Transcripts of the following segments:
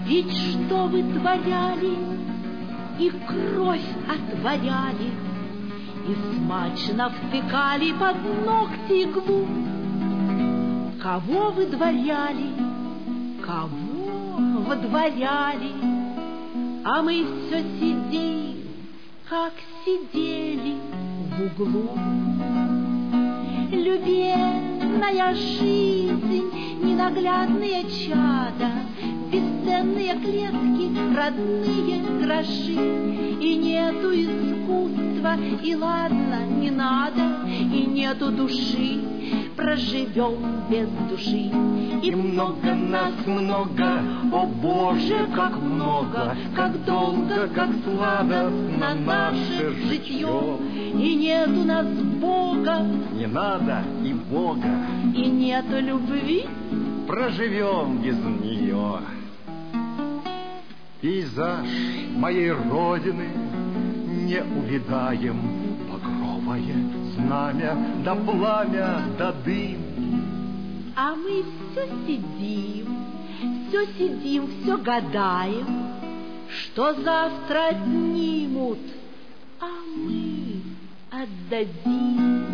Ведь что вы творяли, и кровь отворяли, и смачно втыкали под ногти иглу. Кого выдворяли, кого водворяли, а мы все сидим, как сидели в углу. Любезная жизнь, ненаглядные чада, бесценные клетки, родные гроши. И нету искусства, и ладно, не надо, и нету души, проживем без души. И много нас много, о Боже, как много, как долго, как сладостно наше житье. И нету нас Бога, не надо и Бога, и нету любви, проживем без нее. Пейзаж моей родины не увидаем, багровое знамя, да пламя, да дым. А мы все сидим, все гадаем, что завтра отнимут, а мы отдадим.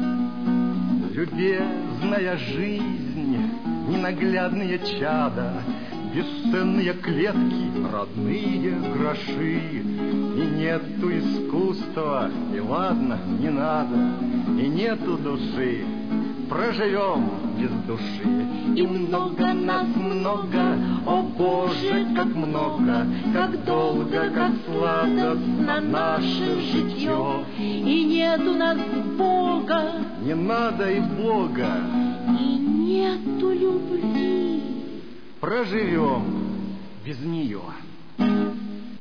Любезная жизнь, ненаглядные чада, бесценные клетки, родные гроши. И нету искусства, и ладно, не надо, и нету души, проживем без души. И много нас много, о Боже, как много, как долго, как сладостно наше житье. И нету нас Бога, не надо и Бога, и нету любви, проживем без нее.